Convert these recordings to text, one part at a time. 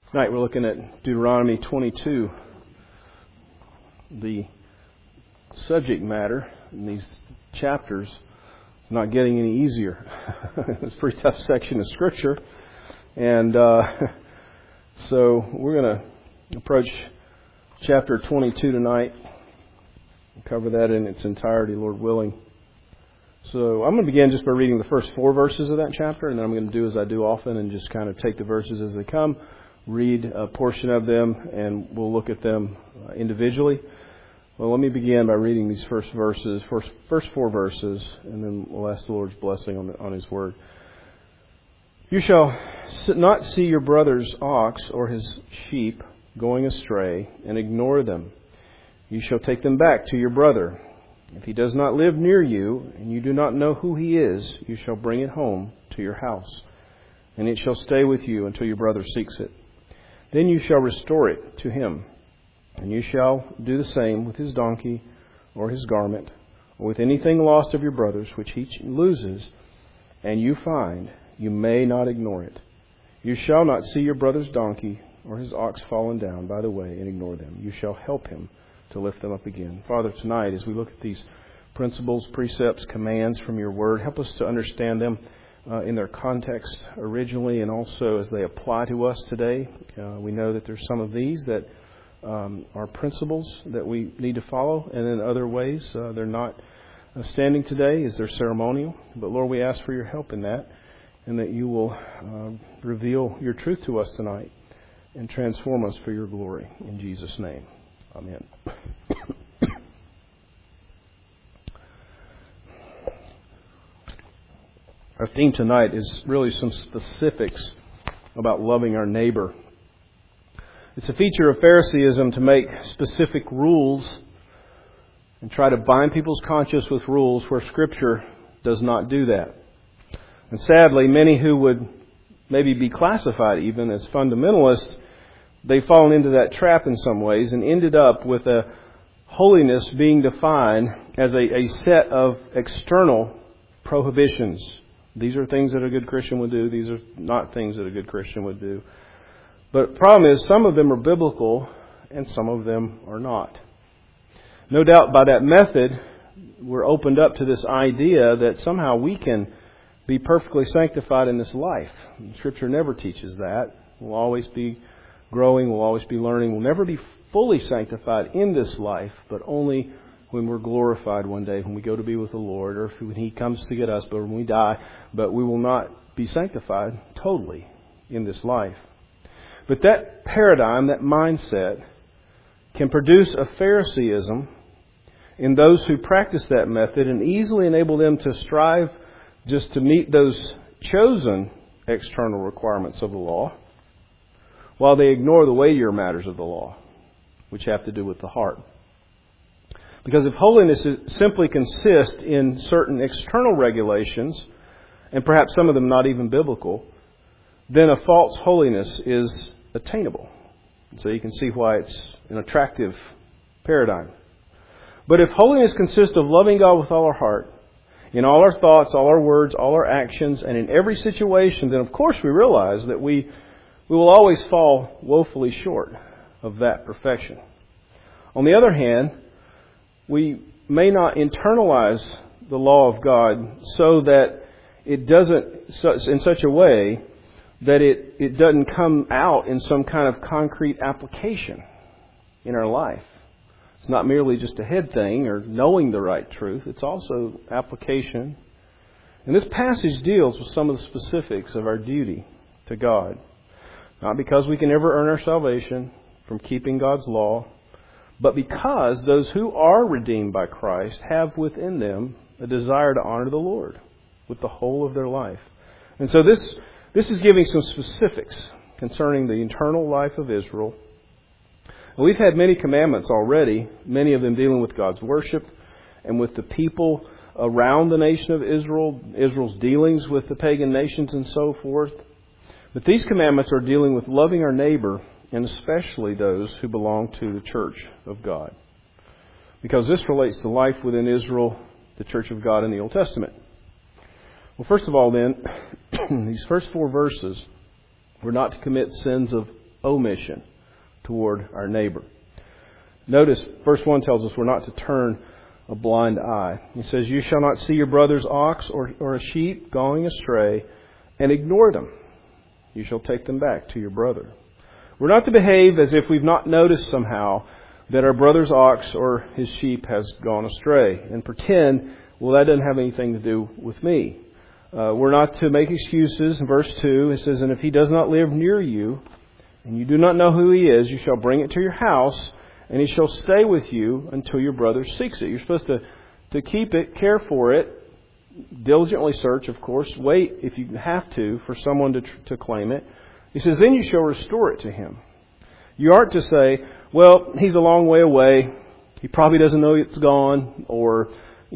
Tonight we're looking at Deuteronomy 22. The subject matter in these chapters is not getting any easier. It's a pretty tough section of Scripture. And so we're going to approach chapter 22 tonight. We'll cover that in its entirety, Lord willing. So I'm going to begin just by reading the first 4 verses of that chapter, and then I'm going to do as I do often and just kind of take the verses as they come, read a portion of them, and we'll look at them individually. Well, let me begin by reading these first 4 verses, and then we'll ask the Lord's blessing on His Word. You shall not see your brother's ox or his sheep going astray and ignore them. You shall take them back to your brother. If he does not live near you, and you do not know who he is, you shall bring it home to your house, and it shall stay with you until your brother seeks it. Then you shall restore it to him, and you shall do the same with his donkey or his garment, or with anything lost of your brother's which he loses, and you find. You may not ignore it. You shall not see your brother's donkey or his ox fallen down by the way and ignore them. You shall help him to lift them up again. Father, tonight as we look at these principles, precepts, commands from your word, help us to understand them in their context originally and also as they apply to us today. We know that there's some of these that are principles that we need to follow, and in other ways they're not standing today as they're ceremonial. But Lord, we ask for your help in that, and that you will reveal your truth to us tonight and transform us for your glory. In Jesus' name, amen. Our theme tonight is really some specifics about loving our neighbor. It's a feature of Phariseeism to make specific rules and try to bind people's conscience with rules where Scripture does not do that. And sadly, many who would maybe be classified even as fundamentalists, they've fallen into that trap in some ways and ended up with a holiness being defined as a set of external prohibitions. These are things that a good Christian would do. These are not things that a good Christian would do. But the problem is some of them are biblical and some of them are not. No doubt by that method, we're opened up to this idea that somehow we can be perfectly sanctified in this life. Scripture never teaches that. We'll always be growing. We'll always be learning. We'll never be fully sanctified in this life, but only when we're glorified one day, when we go to be with the Lord, or when He comes to get us, but when we die. But we will not be sanctified totally in this life. But that paradigm, that mindset, can produce a Phariseeism in those who practice that method and easily enable them to strive just to meet those chosen external requirements of the law, while they ignore the weightier matters of the law, which have to do with the heart. Because if holiness simply consists in certain external regulations, and perhaps some of them not even biblical, then a false holiness is attainable. So you can see why it's an attractive paradigm. But if holiness consists of loving God with all our heart, in all our thoughts, all our words, all our actions, and in every situation, then of course we realize that we will always fall woefully short of that perfection. On the other hand, we may not internalize the law of God so that it doesn't, in such a way that it doesn't come out in some kind of concrete application in our life. It's not merely just a head thing or knowing the right truth. It's also application. And this passage deals with some of the specifics of our duty to God. Not because we can ever earn our salvation from keeping God's law, but because those who are redeemed by Christ have within them a desire to honor the Lord with the whole of their life. And so this is giving some specifics concerning the internal life of Israel. We've had many commandments already, many of them dealing with God's worship and with the people around the nation of Israel, Israel's dealings with the pagan nations and so forth. But these commandments are dealing with loving our neighbor, and especially those who belong to the church of God. Because this relates to life within Israel, the church of God in the Old Testament. Well, first of all then, these first 4 verses, we're not to commit sins of omission toward our neighbor. Notice, verse 1 tells us we're not to turn a blind eye. He says, you shall not see your brother's ox or a sheep going astray and ignore them. You shall take them back to your brother. We're not to behave as if we've not noticed somehow that our brother's ox or his sheep has gone astray and pretend, well, that doesn't have anything to do with me. We're not to make excuses. In verse 2, it says, and if he does not live near you, and you do not know who he is, you shall bring it to your house, and he shall stay with you until your brother seeks it. You're supposed to keep it, care for it, diligently search, of course. Wait, if you have to, for someone to claim it. He says, then you shall restore it to him. You aren't to say, well, he's a long way away. He probably doesn't know it's gone. Or,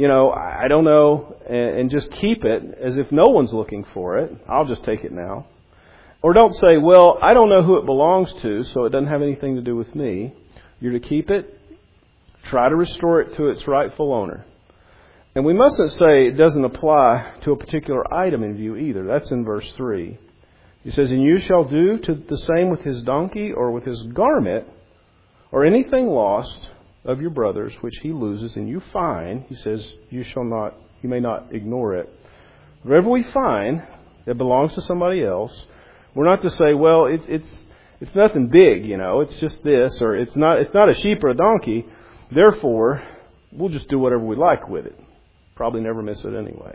I don't know. And just keep it as if no one's looking for it. I'll just take it now. Or don't say, well, I don't know who it belongs to, so it doesn't have anything to do with me. You're to keep it. Try to restore it to its rightful owner. And we mustn't say it doesn't apply to a particular item in view either. That's in verse 3. He says, and you shall do to the same with his donkey or with his garment or anything lost of your brother's which he loses and you find. He says, you may not ignore it. Whatever we find that belongs to somebody else, we're not to say, well, it's nothing big, it's just this, or it's not a sheep or a donkey. Therefore, we'll just do whatever we like with it. Probably never miss it anyway.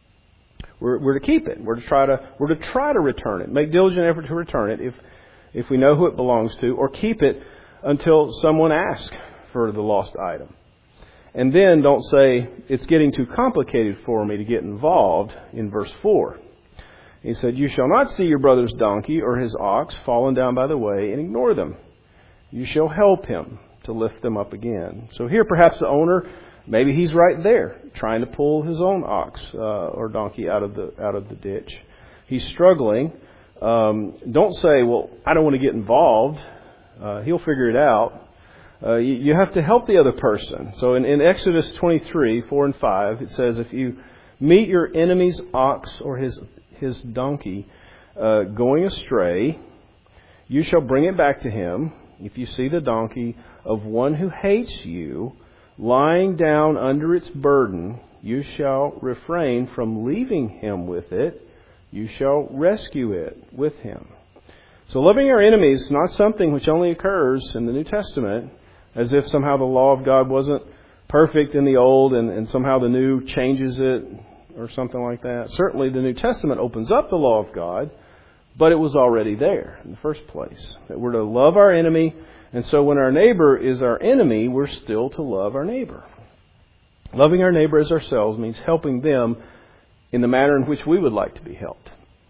We're to keep it. We're to try to return it. Make diligent effort to return it if we know who it belongs to, or keep it until someone asks for the lost item. And then don't say it's getting too complicated for me to get involved in verse 4. He said, you shall not see your brother's donkey or his ox fallen down by the way and ignore them. You shall help him to lift them up again. So here perhaps the owner, maybe he's right there trying to pull his own ox or donkey out of the ditch. He's struggling. Don't say, well, I don't want to get involved. He'll figure it out. You have to help the other person. So in Exodus 23, 4 and 5, it says, if you meet your enemy's ox or his donkey going astray, you shall bring it back to him. If you see the donkey of one who hates you lying down under its burden, you shall refrain from leaving him with it. You shall rescue it with him. So loving our enemies is not something which only occurs in the New Testament, as if somehow the law of God wasn't perfect in the Old and somehow the New changes it or something like that. Certainly the New Testament opens up the law of God, but it was already there in the first place. That we're to love our enemy, and so when our neighbor is our enemy, we're still to love our neighbor. Loving our neighbor as ourselves means helping them in the manner in which we would like to be helped.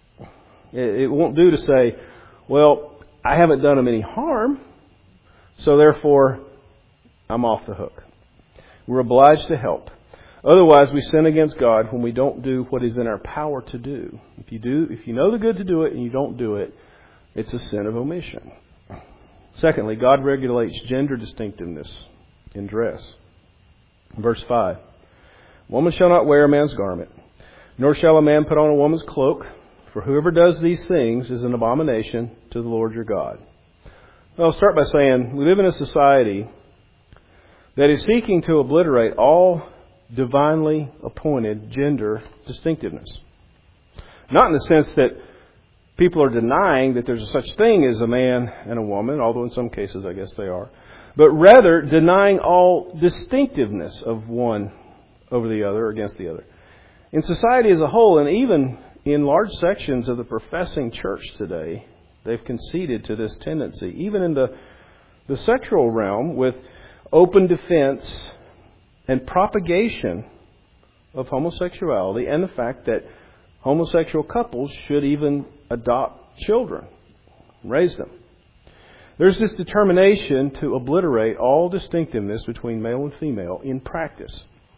It won't do to say, well, I haven't done them any harm, so therefore I'm off the hook. We're obliged to help. Otherwise, we sin against God when we don't do what is in our power to do. If you know the good to do it and you don't do it, it's a sin of omission. Secondly, God regulates gender distinctiveness in dress. Verse 5, woman shall not wear a man's garment, nor shall a man put on a woman's cloak, for whoever does these things is an abomination to the Lord your God. Well, I'll start by saying we live in a society that is seeking to obliterate all divinely appointed gender distinctiveness. Not in the sense that people are denying that there's such thing as a man and a woman, although in some cases I guess they are, but rather denying all distinctiveness of one over the other or against the other. In society as a whole, and even in large sections of the professing church today, they've conceded to this tendency, even in the sexual realm, with open defense and propagation of homosexuality and the fact that homosexual couples should even adopt children, raise them. There's this determination to obliterate all distinctiveness between male and female in practice.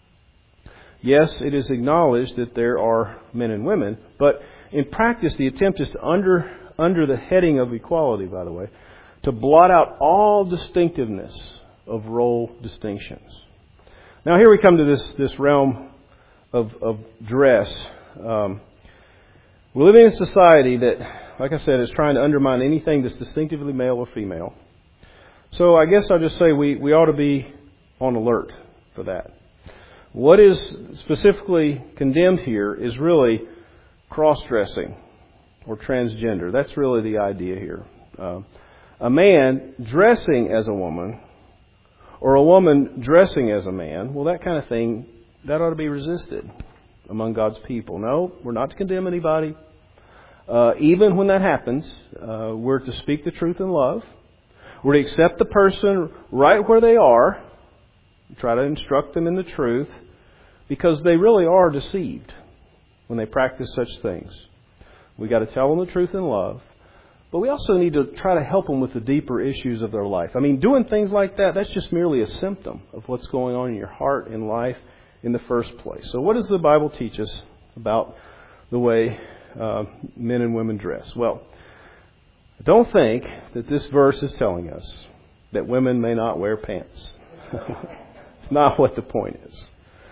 Yes, it is acknowledged that there are men and women, but in practice the attempt is to, under the heading of equality, by the way, to blot out all distinctiveness of role distinctions. Now here we come to this realm of dress. We're living in a society that like I said, is trying to undermine anything that's distinctively male or female. So I guess I'll just say we ought to be on alert for that. What is specifically condemned here is really cross-dressing or transgender. That's really the idea here. A man dressing as a woman or a woman dressing as a man, well, that kind of thing, that ought to be resisted among God's people. No, we're not to condemn anybody. Even when that happens, we're to speak the truth in love. We're to accept the person right where they are, try to instruct them in the truth, because they really are deceived when they practice such things. We got to tell them the truth in love, but we also need to try to help them with the deeper issues of their life. I mean, doing things like that, that's just merely a symptom of what's going on in your heart and life in the first place. So what does the Bible teach us about the way men and women dress? Well, don't think that this verse is telling us that women may not wear pants. It's not what the point is.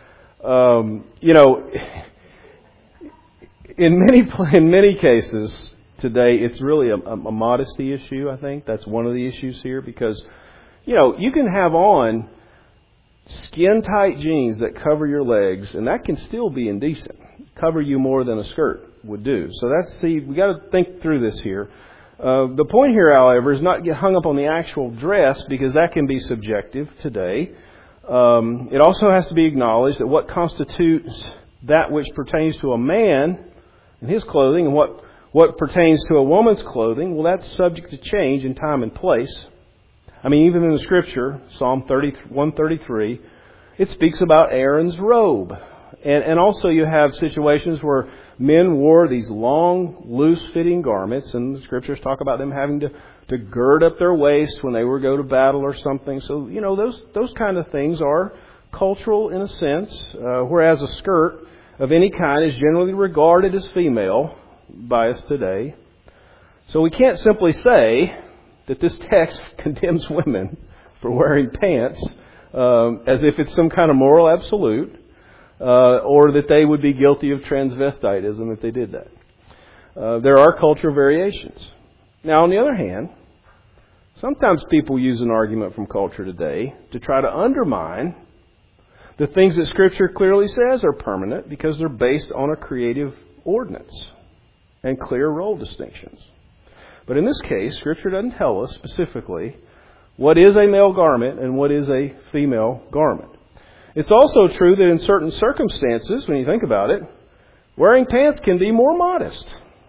In many cases today, it's really a modesty issue, I think. That's one of the issues here because, you can have on skin-tight jeans that cover your legs, and that can still be indecent. Cover you more than a skirt would do. So we got to think through this here. The point here, however, is not to get hung up on the actual dress because that can be subjective today. It also has to be acknowledged that what constitutes that which pertains to a man and his clothing and what pertains to a woman's clothing, well, that's subject to change in time and place. I mean, even in the Scripture, Psalm 133, it speaks about Aaron's robe. And also you have situations where men wore these long, loose-fitting garments, and the Scriptures talk about them having to gird up their waist when they were go to battle or something. So, those kind of things are cultural in a sense, whereas a skirt of any kind is generally regarded as female by us today. So we can't simply say that this text condemns women for wearing pants as if it's some kind of moral absolute. Or that they would be guilty of transvestitism if they did that. There are cultural variations. Now, on the other hand, sometimes people use an argument from culture today to try to undermine the things that Scripture clearly says are permanent because they're based on a creative ordinance and clear role distinctions. But in this case, Scripture doesn't tell us specifically what is a male garment and what is a female garment. It's also true that in certain circumstances, when you think about it, wearing pants can be more modest.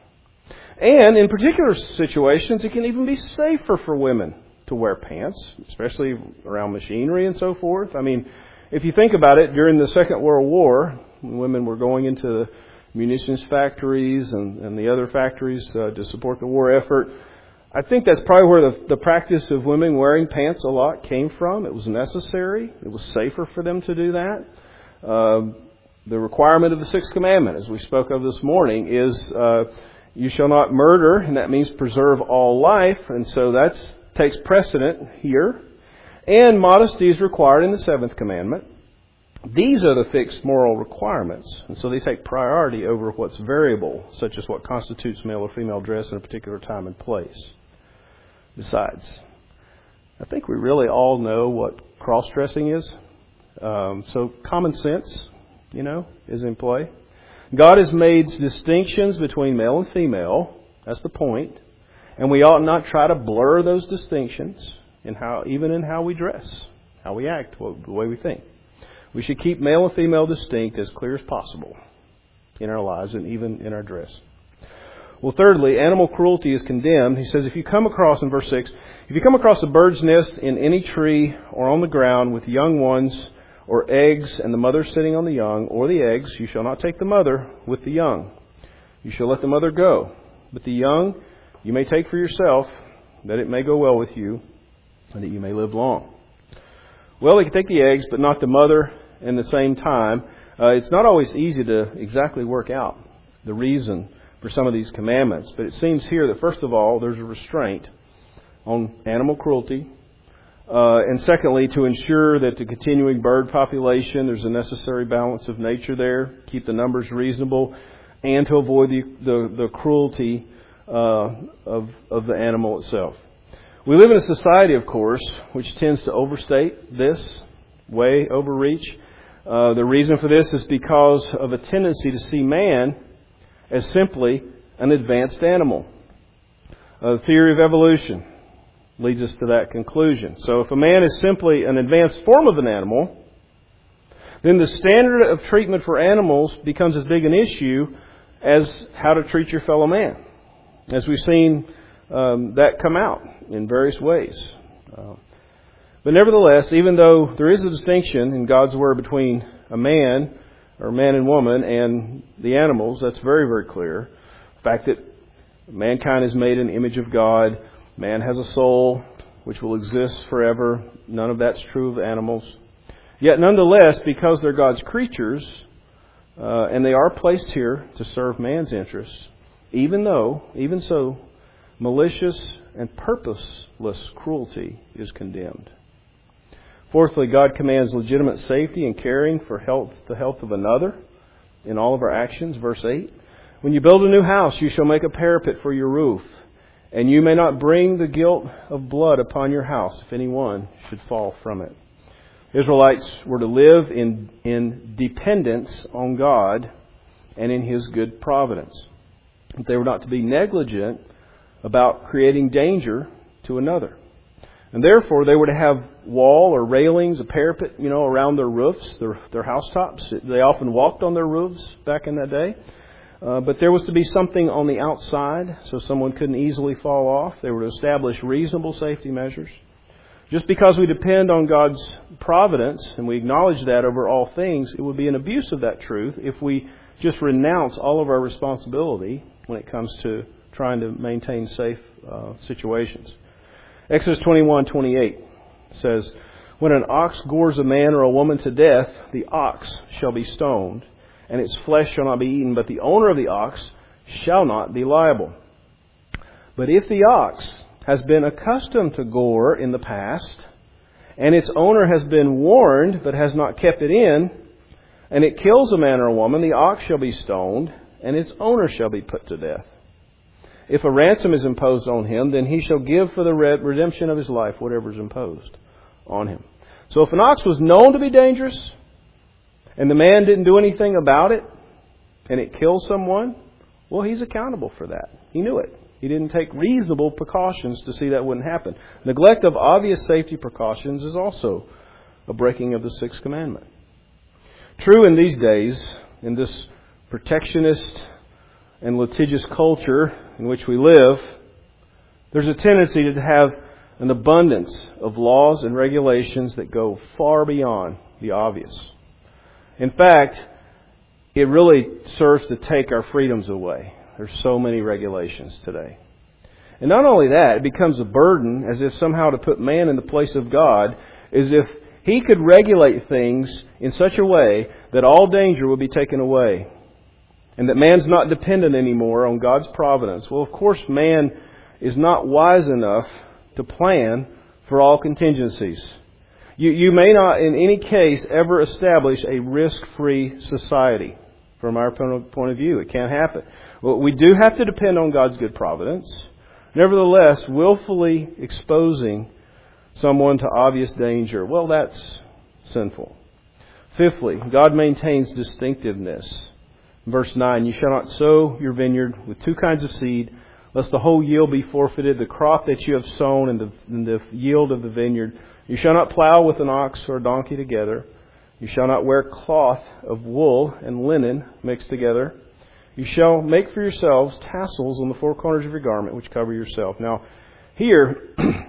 And in particular situations, it can even be safer for women to wear pants, especially around machinery and so forth. I mean, if you think about it, during the Second World War, when women were going into the munitions factories and the other factories to support the war effort, I think that's probably where the practice of women wearing pants a lot came from. It was necessary. It was safer for them to do that. The requirement of the Sixth Commandment, as we spoke of this morning, is you shall not murder, and that means preserve all life. And so that takes precedent here. And modesty is required in the Seventh Commandment. These are the fixed moral requirements, and so they take priority over what's variable, such as what constitutes male or female dress in a particular time and place. Besides, I think we really all know what cross-dressing is. So common sense, is in play. God has made distinctions between male and female. That's the point. And we ought not try to blur those distinctions even in how we dress, how we act, the way we think. We should keep male and female distinct as clear as possible in our lives and even in our dress. Well, thirdly, animal cruelty is condemned. He says, in verse 6, if you come across a bird's nest in any tree or on the ground with young ones or eggs and the mother sitting on the young or the eggs, you shall not take the mother with the young. You shall let the mother go. But the young you may take for yourself, that it may go well with you and that you may live long. Well, they can take the eggs, but not the mother in the same time. It's not always easy to exactly work out the reason for some of these commandments. But it seems here that, first of all, there's a restraint on animal cruelty. And secondly, to ensure that the continuing bird population, there's a necessary balance of nature there, keep the numbers reasonable, and to avoid the cruelty of the animal itself. We live in a society, of course, which tends to overstate this, way overreach. The reason for this is because of a tendency to see man as simply an advanced animal. The theory of evolution leads us to that conclusion. So if a man is simply an advanced form of an animal, then the standard of treatment for animals becomes as big an issue as how to treat your fellow man. As we've seen that come out in various ways. But nevertheless, even though there is a distinction in God's Word between a man, or man and woman, and the animals, that's very, very clear. The fact that mankind is made in the image of God, man has a soul which will exist forever. None of that's true of animals. Yet nonetheless, because they're God's creatures, and they are placed here to serve man's interests, even so, malicious and purposeless cruelty is condemned. Fourthly, God commands legitimate safety and caring for the health of another in all of our actions. Verse 8, when you build a new house, you shall make a parapet for your roof, and you may not bring the guilt of blood upon your house if anyone should fall from it. Israelites were to live in dependence on God and in His good providence. They were not to be negligent about creating danger to another. And therefore, they were to have wall or railings, a parapet, around their roofs, their housetops. They often walked on their roofs back in that day. But there was to be something on the outside so someone couldn't easily fall off. They were to establish reasonable safety measures. Just because we depend on God's providence and we acknowledge that over all things, it would be an abuse of that truth if we just renounce all of our responsibility when it comes to trying to maintain safe situations. Exodus 21:28 says, when an ox gores a man or a woman to death, the ox shall be stoned, and its flesh shall not be eaten, but the owner of the ox shall not be liable. But if the ox has been accustomed to gore in the past, and its owner has been warned but has not kept it in, and it kills a man or a woman, the ox shall be stoned, and its owner shall be put to death. If a ransom is imposed on him, then he shall give for the redemption of his life whatever is imposed on him. So if an ox was known to be dangerous, and the man didn't do anything about it, and it kills someone, well, he's accountable for that. He knew it. He didn't take reasonable precautions to see that wouldn't happen. Neglect of obvious safety precautions is also a breaking of the sixth commandment. True in these days, in this protectionist and litigious culture in which we live, there's a tendency to have an abundance of laws and regulations that go far beyond the obvious. In fact, it really serves to take our freedoms away. There's so many regulations today. And not only that, it becomes a burden as if somehow to put man in the place of God, as if He could regulate things in such a way that all danger would be taken away. And that man's not dependent anymore on God's providence. Well, of course, man is not wise enough to plan for all contingencies. You may not, in any case, ever establish a risk-free society. From our point of view, it can't happen. Well, we do have to depend on God's good providence. Nevertheless, willfully exposing someone to obvious danger, well, that's sinful. Fifthly, God maintains distinctiveness. Verse 9, you shall not sow your vineyard with two kinds of seed, lest the whole yield be forfeited, the crop that you have sown and the yield of the vineyard. You shall not plow with an ox or a donkey together. You shall not wear cloth of wool and linen mixed together. You shall make for yourselves tassels on the four corners of your garment, which cover yourself. Now, here,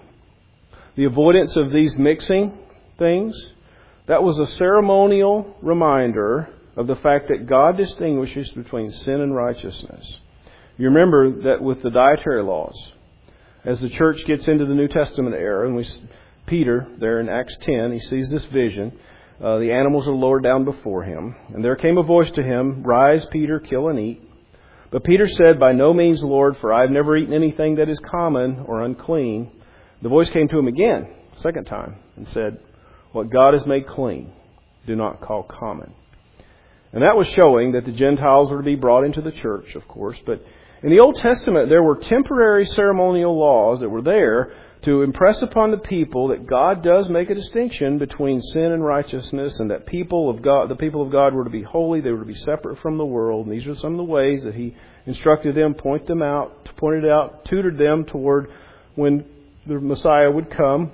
the avoidance of these mixing things, that was a ceremonial reminder of the fact that God distinguishes between sin and righteousness. You remember that with the dietary laws, as the church gets into the New Testament era, and Peter, there in Acts 10, he sees this vision. The animals are lowered down before him. And there came a voice to him, rise, Peter, kill and eat. But Peter said, by no means, Lord, for I have never eaten anything that is common or unclean. The voice came to him again, second time, and said, what God has made clean, do not call common. And that was showing that the Gentiles were to be brought into the church, of course. But In the Old Testament, there were temporary ceremonial laws that were there to impress upon the people that God does make a distinction between sin and righteousness, and that the people of God were to be holy, they were to be separate from the world. And these are some of the ways that He instructed them, pointed out, tutored them toward when the Messiah would come.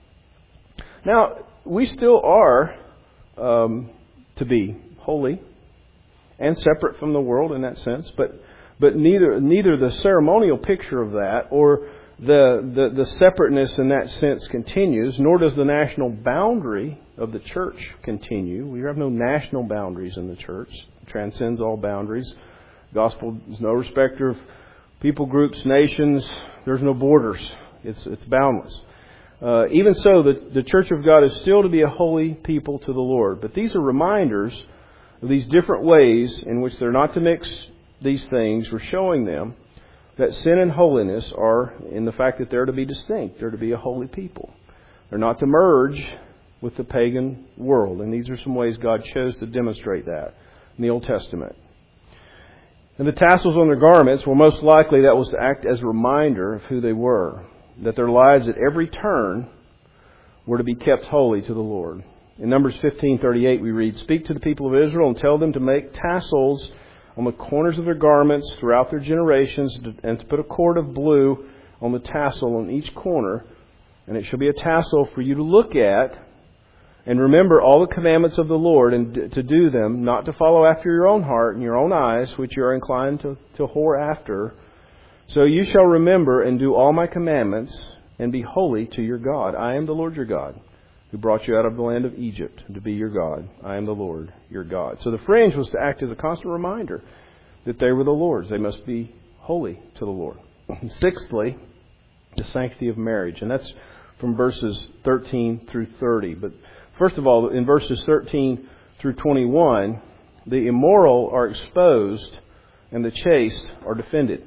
Now, we still are to be holy and separate from the world in that sense, but neither the ceremonial picture of that or the separateness in that sense continues, nor does the national boundary of the church continue. We have no national boundaries in the church. It transcends all boundaries. The gospel is no respecter of people groups, nations. There's no borders. It's boundless. Even so, the church of God is still to be a holy people to the Lord. But these are reminders of these different ways in which they're not to mix these things. We're showing them that sin and holiness are in the fact that they're to be distinct. They're to be a holy people. They're not to merge with the pagan world. And these are some ways God chose to demonstrate that in the Old Testament. And the tassels on their garments, well, most likely that was to act as a reminder of who they were. That their lives at every turn were to be kept holy to the Lord. In Numbers 15:38 we read, "Speak to the people of Israel and tell them to make tassels on the corners of their garments throughout their generations, and to put a cord of blue on the tassel on each corner. And it shall be a tassel for you to look at, and remember all the commandments of the Lord, and to do them, not to follow after your own heart and your own eyes, which you are inclined to whore after. So you shall remember and do all my commandments, and be holy to your God. I am the Lord your God, who brought you out of the land of Egypt to be your God. I am the Lord your God." So the fringe was to act as a constant reminder that they were the Lord's. They must be holy to the Lord. And sixthly, the sanctity of marriage. And that's from verses 13 through 30. But first of all, in verses 13 through 21, the immoral are exposed and the chaste are defended.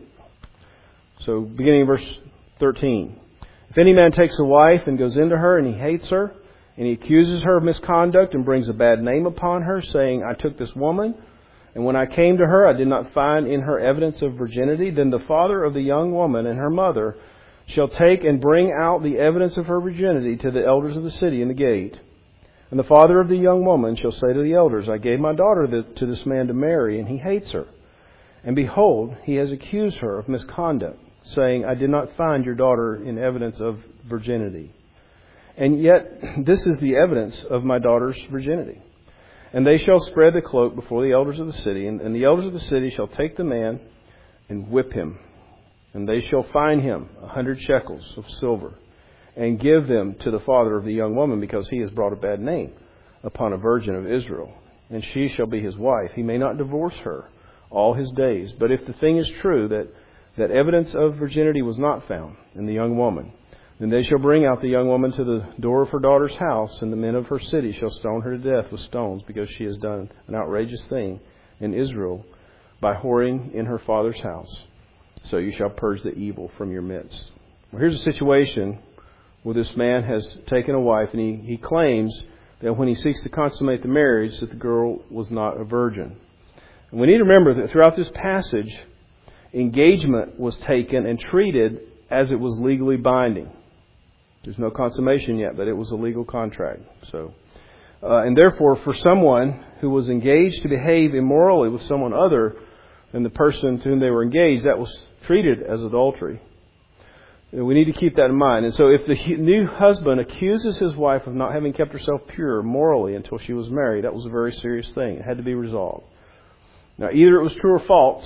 So beginning in verse 13. "If any man takes a wife and goes into her and he hates her, and he accuses her of misconduct and brings a bad name upon her, saying, 'I took this woman, and when I came to her, I did not find in her evidence of virginity,' then the father of the young woman and her mother shall take and bring out the evidence of her virginity to the elders of the city in the gate. And the father of the young woman shall say to the elders, 'I gave my daughter to this man to marry, and he hates her. And behold, he has accused her of misconduct, saying, I did not find your daughter in evidence of virginity. And yet this is the evidence of my daughter's virginity. And they shall spread the cloak before the elders of the city, and the elders of the city shall take the man and whip him. And they shall fine him 100 shekels of silver, and give them to the father of the young woman, because he has brought a bad name upon a virgin of Israel. And she shall be his wife. He may not divorce her all his days. But if the thing is true, that evidence of virginity was not found in the young woman, then they shall bring out the young woman to the door of her daughter's house, and the men of her city shall stone her to death with stones, because she has done an outrageous thing in Israel by whoring in her father's house. So you shall purge the evil from your midst." Well, here's a situation where this man has taken a wife, and he claims that when he seeks to consummate the marriage, that the girl was not a virgin. And we need to remember that throughout this passage, engagement was taken and treated as it was legally binding. There's no consummation yet, but it was a legal contract. And therefore, for someone who was engaged to behave immorally with someone other than the person to whom they were engaged, that was treated as adultery. And we need to keep that in mind. And so if the new husband accuses his wife of not having kept herself pure morally until she was married, that was a very serious thing. It had to be resolved. Now, either it was true or false.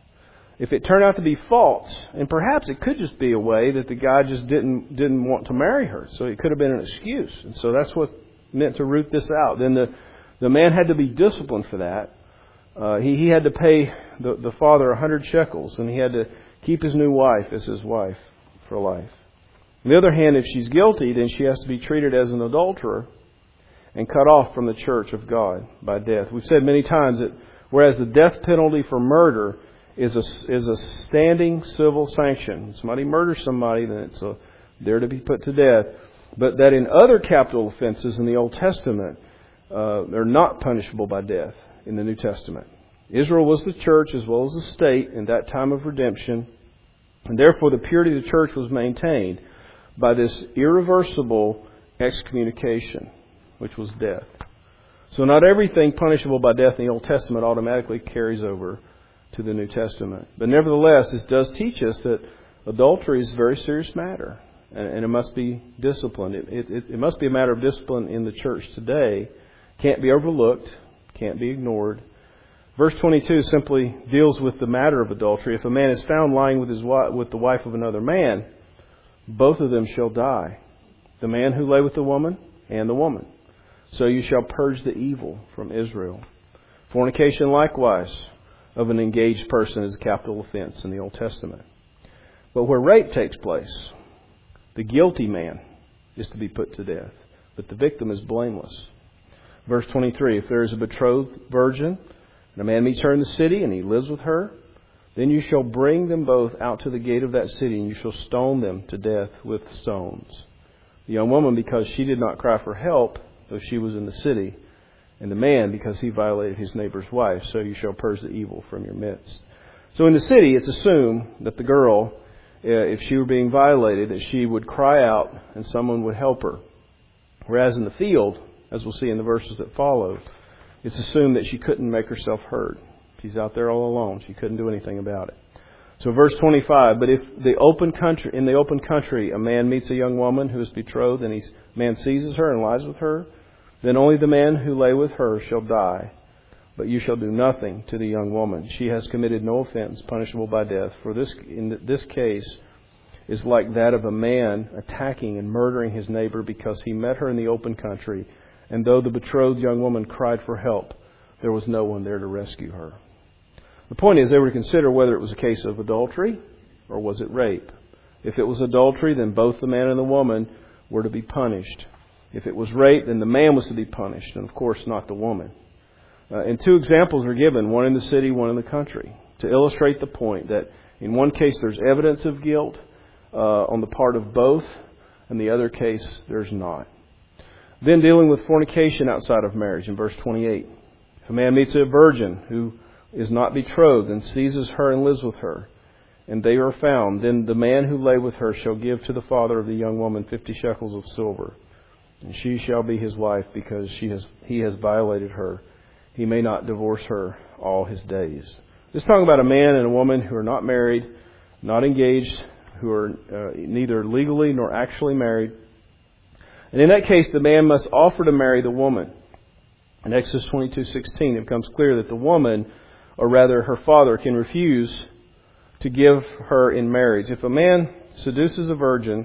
If it turned out to be false, and perhaps it could just be a way that the guy just didn't want to marry her, so it could have been an excuse. And so that's what meant to root this out. Then the man had to be disciplined for that. He had to pay the father 100 shekels, and he had to keep his new wife as his wife for life. On the other hand, if she's guilty, then she has to be treated as an adulterer and cut off from the church of God by death. We've said many times that whereas the death penalty for murder is a standing civil sanction. If somebody murders somebody, then they're to be put to death. But that in other capital offenses in the Old Testament, they're not punishable by death in the New Testament. Israel was the church as well as the state in that time of redemption, and therefore the purity of the church was maintained by this irreversible excommunication, which was death. So not everything punishable by death in the Old Testament automatically carries over to the New Testament. But nevertheless, this does teach us that adultery is a very serious matter, and it must be disciplined. It must be a matter of discipline in the church today. Can't be overlooked, can't be ignored. Verse 22 simply deals with the matter of adultery. If a man is found lying with the wife of another man, both of them shall die, the man who lay with the woman and the woman. So you shall purge the evil from Israel. Fornication likewise of an engaged person is a capital offense in the Old Testament. But where rape takes place, the guilty man is to be put to death, but the victim is blameless. Verse 23, if there is a betrothed virgin, and a man meets her in the city, and he lives with her, then you shall bring them both out to the gate of that city, and you shall stone them to death with stones. The young woman, because she did not cry for help, though she was in the city, and the man, because he violated his neighbor's wife, so you shall purge the evil from your midst. So in the city, it's assumed that the girl, if she were being violated, that she would cry out and someone would help her. Whereas in the field, as we'll see in the verses that follow, it's assumed that she couldn't make herself heard. She's out there all alone. She couldn't do anything about it. So verse 25, but if in the open country a man meets a young woman who is betrothed, and man seizes her and lies with her, then only the man who lay with her shall die. But you shall do nothing to the young woman. She has committed no offense punishable by death. For in this case is like that of a man attacking and murdering his neighbor because he met her in the open country, and though the betrothed young woman cried for help, there was no one there to rescue her. The point is, they were to consider whether it was a case of adultery or was it rape. If it was adultery, then both the man and the woman were to be punished. If it was rape, then the man was to be punished, and of course not the woman. And two examples are given, one in the city, one in the country, to illustrate the point that in one case there's evidence of guilt on the part of both, and the other case there's not. Then dealing with fornication outside of marriage in verse 28. If a man meets a virgin who is not betrothed and seizes her and lives with her, and they are found, then the man who lay with her shall give to the father of the young woman 50 shekels of silver, and she shall be his wife because he has violated her. He may not divorce her all his days. This is talking about a man and a woman who are not married, not engaged, who are neither legally nor actually married. And in that case, the man must offer to marry the woman. In Exodus 22:16, it becomes clear that the woman, or rather her father, can refuse to give her in marriage. If a man seduces a virgin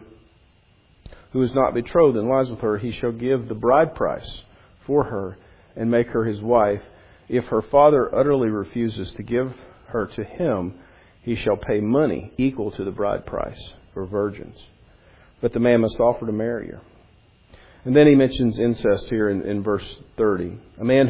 who is not betrothed and lies with her, he shall give the bride price for her and make her his wife. If her father utterly refuses to give her to him, he shall pay money equal to the bride price for virgins. But the man must offer to marry her. And then he mentions incest here in verse 30. A man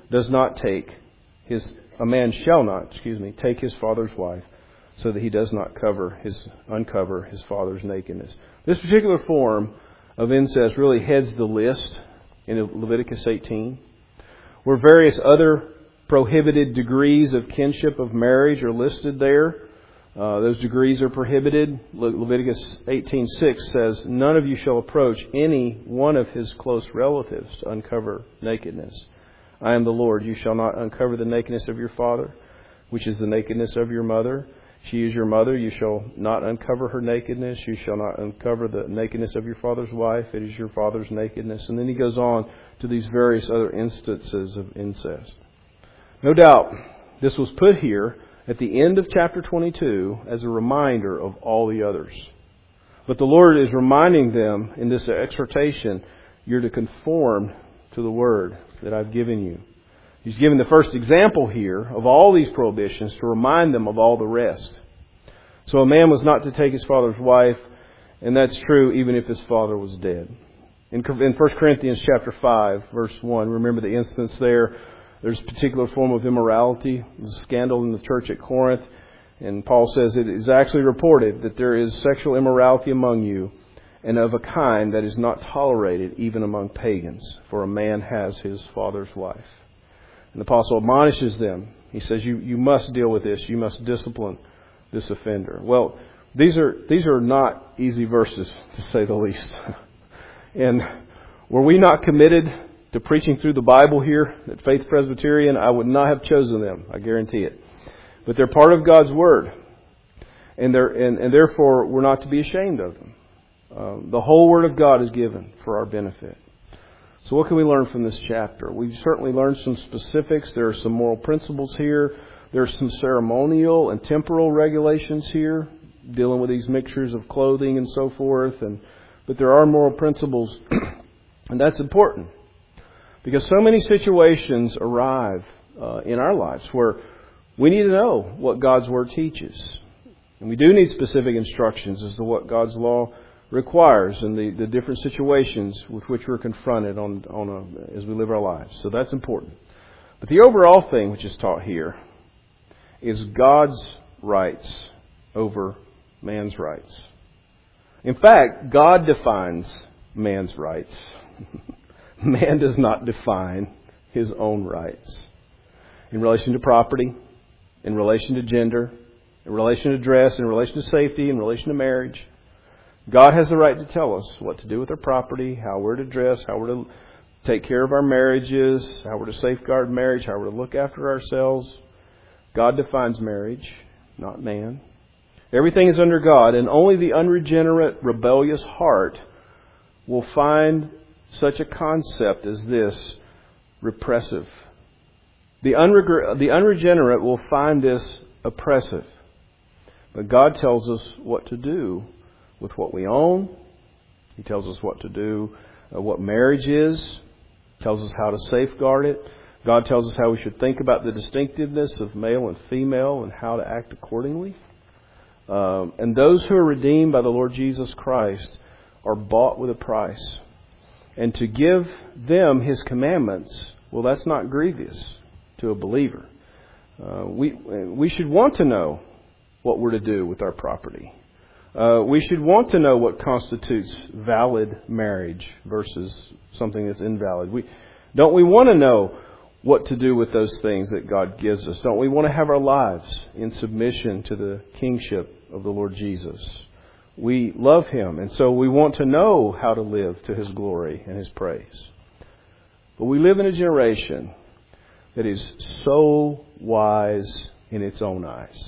shall not take his father's wife, so that he does not uncover his father's nakedness. This particular form of incest really heads the list in Leviticus 18, where various other prohibited degrees of kinship of marriage are listed there. Those degrees are prohibited. Leviticus 18:6 says, none of you shall approach any one of his close relatives to uncover nakedness. I am the Lord. You shall not uncover the nakedness of your father, which is the nakedness of your mother. She is your mother. You shall not uncover her nakedness. You shall not uncover the nakedness of your father's wife. It is your father's nakedness. And then he goes on to these various other instances of incest. No doubt, this was put here at the end of chapter 22 as a reminder of all the others. But the Lord is reminding them in this exhortation, you're to conform to the word that I've given you. He's given the first example here of all these prohibitions to remind them of all the rest. So a man was not to take his father's wife, and that's true even if his father was dead. In 1 Corinthians chapter 5, verse 1, remember the instance there. There's a particular form of immorality. There's a scandal in the church at Corinth. And Paul says it is actually reported that there is sexual immorality among you, and of a kind that is not tolerated even among pagans, for a man has his father's wife. And the apostle admonishes them. He says, you must deal with this. You must discipline this offender. Well, these are not easy verses, to say the least. And were we not committed to preaching through the Bible here at Faith Presbyterian, I would not have chosen them. I guarantee it. But they're part of God's Word. And therefore, we're not to be ashamed of them. The whole Word of God is given for our benefit. So what can we learn from this chapter? We've certainly learned some specifics. There are some moral principles here. There are some ceremonial and temporal regulations here, dealing with these mixtures of clothing and so forth. But there are moral principles, and that's important. Because so many situations arrive in our lives where we need to know what God's Word teaches. And we do need specific instructions as to what God's law requires and the different situations with which we're confronted as we live our lives. So that's important. But the overall thing which is taught here is God's rights over man's rights. In fact, God defines man's rights. Man does not define his own rights. In relation to property, in relation to gender, in relation to dress, in relation to safety, in relation to marriage, God has the right to tell us what to do with our property, how we're to dress, how we're to take care of our marriages, how we're to safeguard marriage, how we're to look after ourselves. God defines marriage, not man. Everything is under God, and only the unregenerate, rebellious heart will find such a concept as this repressive. The unregenerate will find this oppressive. But God tells us what to do with what we own. He tells us what to do, what marriage is. He tells us how to safeguard it. God tells us how we should think about the distinctiveness of male and female and how to act accordingly. And those who are redeemed by the Lord Jesus Christ are bought with a price. And to give them His commandments, well, that's not grievous to a believer. We should want to know what we're to do with our property. We should want to know what constitutes valid marriage versus something that's invalid. Don't we want to know what to do with those things that God gives us? Don't we want to have our lives in submission to the kingship of the Lord Jesus? We love Him, and so we want to know how to live to His glory and His praise. But we live in a generation that is so wise in its own eyes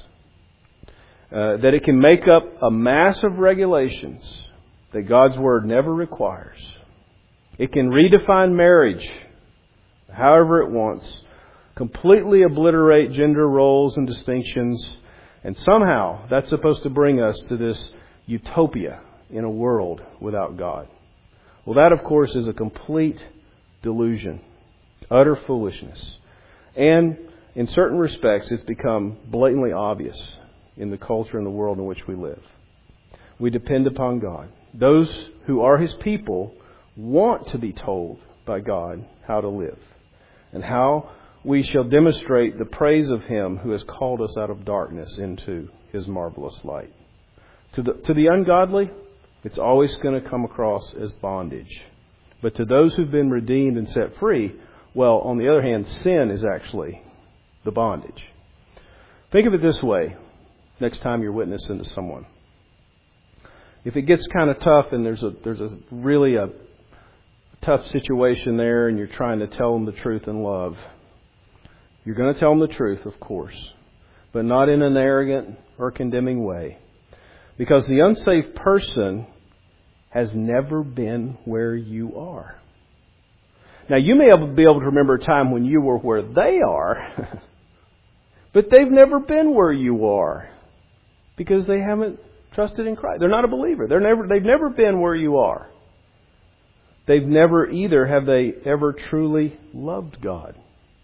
that it can make up a mass of regulations that God's Word never requires. It can redefine marriage however it wants, completely obliterate gender roles and distinctions, and somehow that's supposed to bring us to this utopia in a world without God. Well, that, of course, is a complete delusion, utter foolishness. And in certain respects, it's become blatantly obvious in the culture and the world in which we live. We depend upon God. Those who are His people want to be told by God how to live and how we shall demonstrate the praise of Him who has called us out of darkness into His marvelous light. To the ungodly, it's always going to come across as bondage. But to those who've been redeemed and set free, well, on the other hand, sin is actually the bondage. Think of it this way next time you're witnessing to someone. If it gets kind of tough and there's a really tough situation there and you're trying to tell them the truth in love, you're going to tell them the truth, of course, but not in an arrogant or condemning way. Because the unsafe person has never been where you are. Now, you may be able to remember a time when you were where they are, but they've never been where you are because they haven't trusted in Christ. They're not a believer. They've never been where you are. They've never either have they ever truly loved God.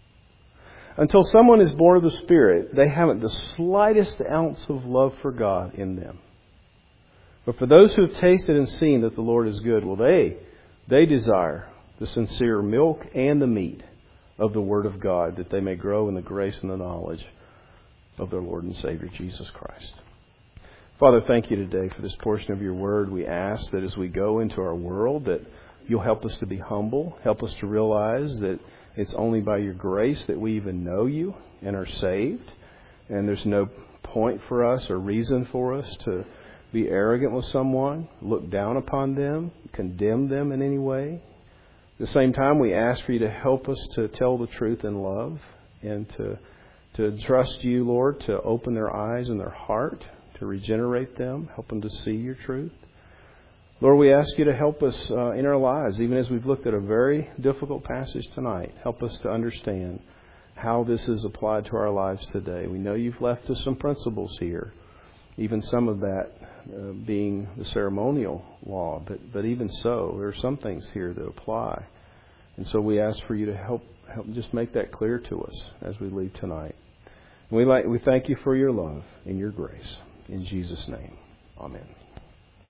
Until someone is born of the Spirit, they haven't the slightest ounce of love for God in them. But for those who have tasted and seen that the Lord is good, well, they desire the sincere milk and the meat of the Word of God, that they may grow in the grace and the knowledge of their Lord and Savior, Jesus Christ. Father, thank you today for this portion of your Word. We ask that as we go into our world, that you'll help us to be humble, help us to realize that It's only by your grace that we even know you and are saved. And there's no point for us or reason for us to be arrogant with someone, look down upon them, condemn them in any way. At the same time, we ask for you to help us to tell the truth in love and to trust you, Lord, to open their eyes and their heart, to regenerate them, help them to see your truth. Lord, we ask you to help us in our lives, even as we've looked at a very difficult passage tonight. Help us to understand how this is applied to our lives today. We know you've left us some principles here, even some of that being the ceremonial law. But even so, there are some things here that apply. And so we ask for you to help just make that clear to us as we leave tonight. And we thank you for your love and your grace. In Jesus' name, amen.